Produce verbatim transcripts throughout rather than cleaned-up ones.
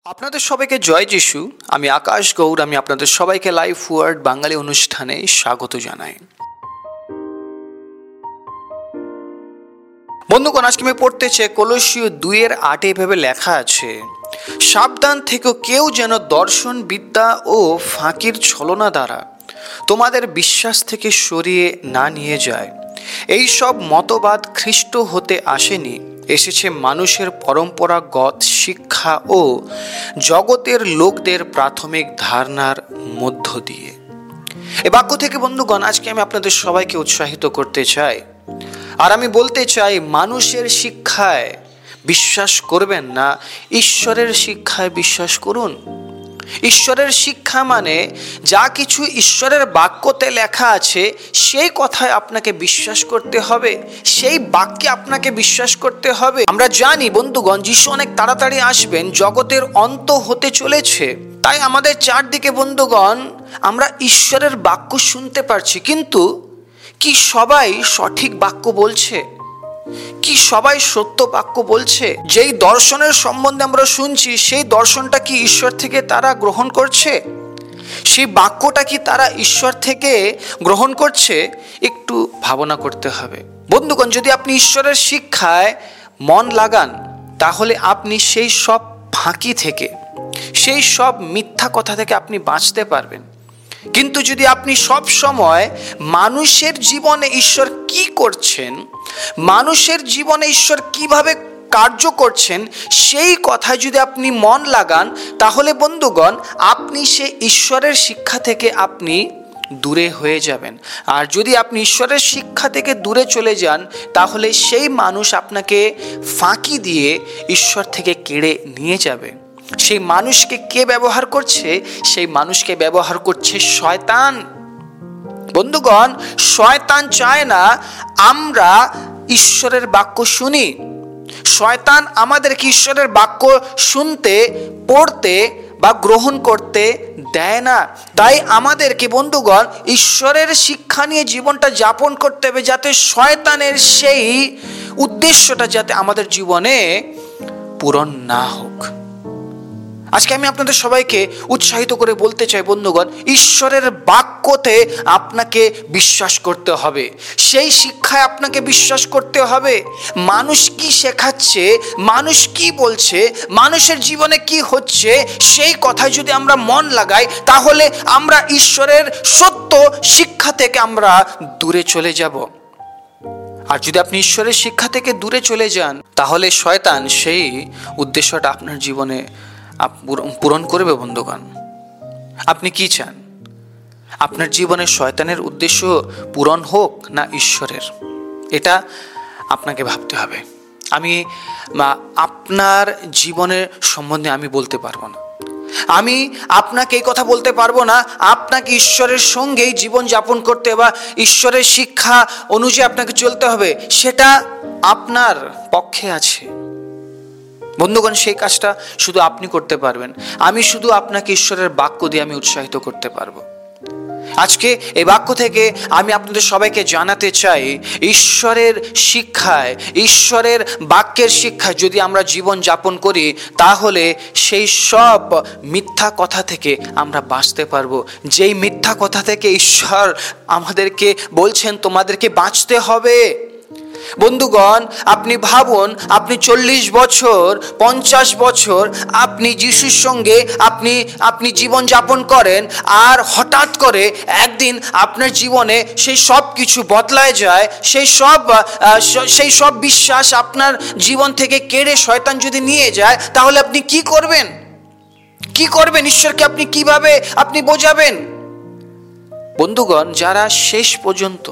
আপনাদের সবাইকে জয় যিশু। আমি আকাশ গৌর। আমি আপনাদের সবাইকে লাইফ ওয়ার্ড বাঙালি অনুষ্ঠানে স্বাগত জানাই। বন্ধুগণ, আজকে আমি পড়তে চাই কলসীয় দুইয়ের আটে এভাবে লেখা আছে, সাবধান থেকো, কেউ যেন দর্শন বিদ্যা ও ফাঁকির ছলনা দ্বারা তোমাদের বিশ্বাস থেকে সরিয়ে না নিয়ে যায়। এই সব মতবাদ খ্রিস্ট হতে আসেনি, এসেছে মানুষের পরম্পরাগত শিক্ষা ও জগতের লোকদের প্রাথমিক ধারণার মধ্য দিয়ে। এ বাক্য থেকে বন্ধুগণ আজকে আমি আপনাদের সবাইকে উৎসাহিত করতে চাই, আর আমি বলতে চাই, মানুষের শিক্ষায় বিশ্বাস করবেন না, ঈশ্বরের শিক্ষায় বিশ্বাস করুন। ঈশ্বরের শিক্ষা মানে যা কিছু ঈশ্বরের বাক্যতে লেখা আছে সেই কথায় আপনাকে বিশ্বাস করতে হবে, সেই বাক্যে আপনাকে বিশ্বাস করতে হবে। আমরা জানি বন্ধুগণ, যিশু অনেক তাড়াতাড়ি আসবেন, জগতের অন্ত হতে চলেছে। তাই আমাদের চারদিকে বন্ধুগণ আমরা ঈশ্বরের বাক্য শুনতে পারছি, কিন্তু কি সবাই সঠিক বাক্য বলছে? কি সবাই সত্য বাক্য বলছে? যেই দর্শনের সম্বন্ধে আমরা শুনছি সেই দর্শনটা কি ঈশ্বর থেকে তারা গ্রহণ করছে? সেই বাক্যটা কি তারা ঈশ্বর থেকে গ্রহণ করছে? একটু ভাবনা করতে হবে বন্ধুগণ। যদি আপনি ঈশ্বরের শিক্ষায় মন লাগান, তাহলে আপনি সেই সব ফাঁকি থেকে, সেই সব মিথ্যা কথা থেকে আপনি বাঁচতে পারবেন। কিন্তু যদি আপনি সব সময় মানুষের জীবনে ঈশ্বর কি করছেন, মানুষের জীবনে ঈশ্বর কিভাবে কার্য করছেন সেই কথায় যদি আপনি মন লাগান, তাহলে বন্ধুগণ আপনি সে ঈশ্বরের শিক্ষা থেকে আপনি দূরে হয়ে যাবেন। আর যদি আপনি ঈশ্বরের শিক্ষা থেকে দূরে চলে যান, তাহলে সেই মানুষ আপনাকে ফাঁকি দিয়ে ঈশ্বর থেকে কেড়ে নিয়ে যাবে। সেই মানুষকে কে ব্যবহার করছে? সেই মানুষকে ব্যবহার করছে শয়তান। বন্ধুগণ, শয়তান চায় না আমরা ঈশ্বরের বাক্য শুনি। শয়তান আমাদেরকে ঈশ্বরের বাক্য শুনতে, পড়তে বা গ্রহণ করতে দেয় না। তাই আমাদেরকে বন্ধুগণ ঈশ্বরের শিক্ষা নিয়ে জীবনটা যাপন করতে হবে, যাতে শয়তানের সেই উদ্দেশ্যটা যাতে আমাদের জীবনে পূরণ না হোক। আজকে আমি আপনাদের সবাইকে উৎসাহিত করে বলতে চাই বন্ধুগণ, ঈশ্বরের বাক্যতে আপনাকে বিশ্বাস করতে হবে, সেই শিক্ষায় আপনাকে বিশ্বাস করতে হবে। মানুষ কি শেখাচ্ছে, মানুষ কি বলছে, মানুষের জীবনে কি হচ্ছে, সেই কথায় যদি আমরা মন লাগাই, তাহলে আমরা ঈশ্বরের সত্য শিক্ষা থেকে আমরা দূরে চলে যাব। আর যদি আপনি ঈশ্বরের শিক্ষা থেকে দূরে চলে যান, তাহলে শয়তান সেই উদ্দেশ্যটা আপনার জীবনে পূরণ করবে। বন্ধুগণ, আপনি কি চান? আপনার জীবনে শয়তানের উদ্দেশ্য পূরণ হোক না ঈশ্বরের? এটা আপনাকে ভাবতে হবে। আমি আপনার জীবনের সম্বন্ধে আমি বলতে পারবো না, আমি আপনাকে এই কথা বলতে পারবো না আপনাকে ঈশ্বরের সঙ্গেই জীবন যাপন করতে বা ঈশ্বরের শিক্ষা অনুযায়ী আপনাকে চলতে হবে। সেটা আপনার পক্ষে আছে বন্ধুগণ, সেই কাজটা শুধু আপনি করতে পারবেন। আমি শুধু আপনাকে ঈশ্বরের বাক্য দিয়ে আমি উৎসাহিত করতে পারবো। আজকে এই বাক্য থেকে আমি আপনাদের সবাইকে জানাতে চাই, ঈশ্বরের শিক্ষায়, ঈশ্বরের বাক্যের শিক্ষায় যদি আমরা জীবন যাপন করি, তাহলে সেই সব মিথ্যা কথা থেকে আমরা বাঁচতে পারবো। যেই মিথ্যা কথা থেকে ঈশ্বর আমাদেরকে বলছেন তোমাদেরকে বাঁচতে হবে। বন্ধুগণ, আপনি ভাবুন, আপনি চল্লিশ বছর, পঞ্চাশ বছর আপনি যিশুর সঙ্গে আপনি আপনি জীবন যাপন করেন, আর হঠাৎ করে একদিন আপনার জীবনে সেই সব কিছু বদলায় যায়, সেই সব সেই সব বিশ্বাস আপনার জীবন থেকে কেড়ে শয়তান যদি নিয়ে যায়, তাহলে আপনি কি করবেন? কি করবেন? ঈশ্বরকে আপনি কিভাবে আপনি বোঝাবেন? বন্ধুগণ, যারা শেষ পর্যন্ত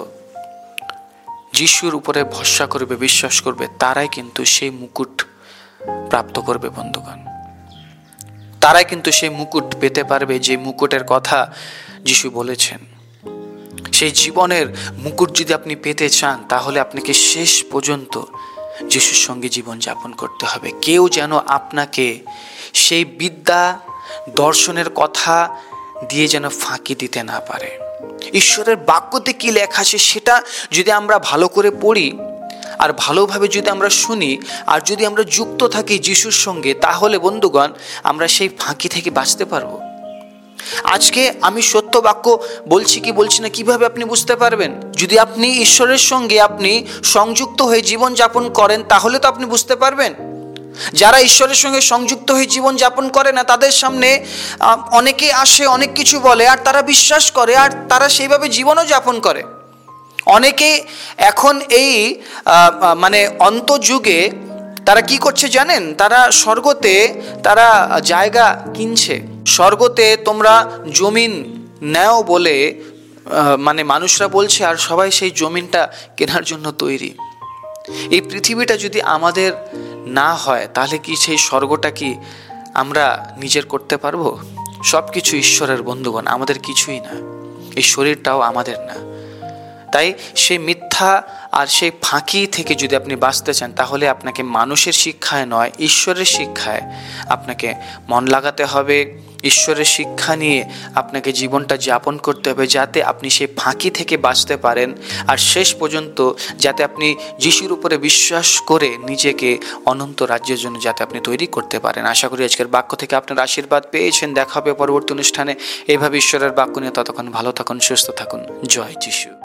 যিশুর উপরে ভরসা করবে, বিশ্বাস করবে, তারাই কিন্তু সেই মুকুট প্রাপ্ত করবে। বন্ধুগণ, তারাই কিন্তু সেই মুকুট পেতে পারবে, যে মুকুটের কথা যিশু বলেছেন। সেই জীবনের মুকুট যদি আপনি পেতে চান, তাহলে আপনাকে শেষ পর্যন্ত যিশুর সঙ্গে জীবন যাপন করতে হবে। কেউ যেন আপনাকে সেই বিদ্যা দর্শনের কথা দিয়ে যেন ফাঁকি দিতে না পারে। ঈশ্বরের বাক্যতে কি লেখা আছে সেটা যদি আমরা ভালো করে পড়ি, আর ভালোভাবে যদি আমরা শুনি আর যদি আমরা যুক্ত থাকি যিশুর সঙ্গে, তাহলে বন্ধুগণ আমরা সেই ফাঁকি থেকে বাঁচতে পারবো। আজকে আমি সত্য বাক্য বলছি কি বলছি না কিভাবে আপনি বুঝতে পারবেন? যদি আপনি ঈশ্বরের সঙ্গে আপনি সংযুক্ত হয়ে জীবন যাপন করেন, তাহলে তো আপনি বুঝতে পারবেন। যারা ঈশ্বরের সঙ্গে সংযুক্ত হয়ে জীবন যাপন করে না, তাদের সামনে অনেকে আসে, অনেক কিছু বলে, আর তারা বিশ্বাস করে, আর তারা সেইভাবে জীবনও যাপন করে। অনেকে এখন এই মানে অন্তযুগে তারা কি করছে জানেন? তারা স্বর্গতে তারা জায়গা কিনছে। স্বর্গতে তোমরা জমিন নেও বলে মানে মানুষরা বলছে, আর সবাই সেই জমিনটা কেনার জন্য তৈরি। এই পৃথিবীটা যদি আমাদের না হয়, তাহলে কি সেই স্বর্গটা কি আমরা নিজের করতে পারবো? সব কিছু ঈশ্বরের বন্ধুগণ, আমাদের কিছুই না। এই শরীরটাও আমাদের না। তাই সেই মিথ্যা আর সেই ফাঁকি থেকে যদি আপনি বাঁচতে চান, তাহলে আপনাকে মানুষের শিক্ষায় নয়, ঈশ্বরের শিক্ষায় আপনাকে মন লাগাতে হবে। ঈশ্বরের শিক্ষা নিয়ে আপনাকে জীবনটা যাপন করতে হবে, যাতে আপনি সেই ফাঁকি থেকে বাঁচতে পারেন, আর শেষ পর্যন্ত যাতে আপনি যিশুর উপরে বিশ্বাস করে নিজেকে অনন্ত রাজ্যের জন্য যাতে আপনি তৈরি করতে পারেন। আশা করি আজকের বাক্য থেকে আপনার আশীর্বাদ পেয়েছেন। দেখা হবে পরবর্তী অনুষ্ঠানে এইভাবে ঈশ্বরের বাক্য নিয়ে। ততক্ষণ ভালো থাকুন, সুস্থ থাকুন। জয় যিশু।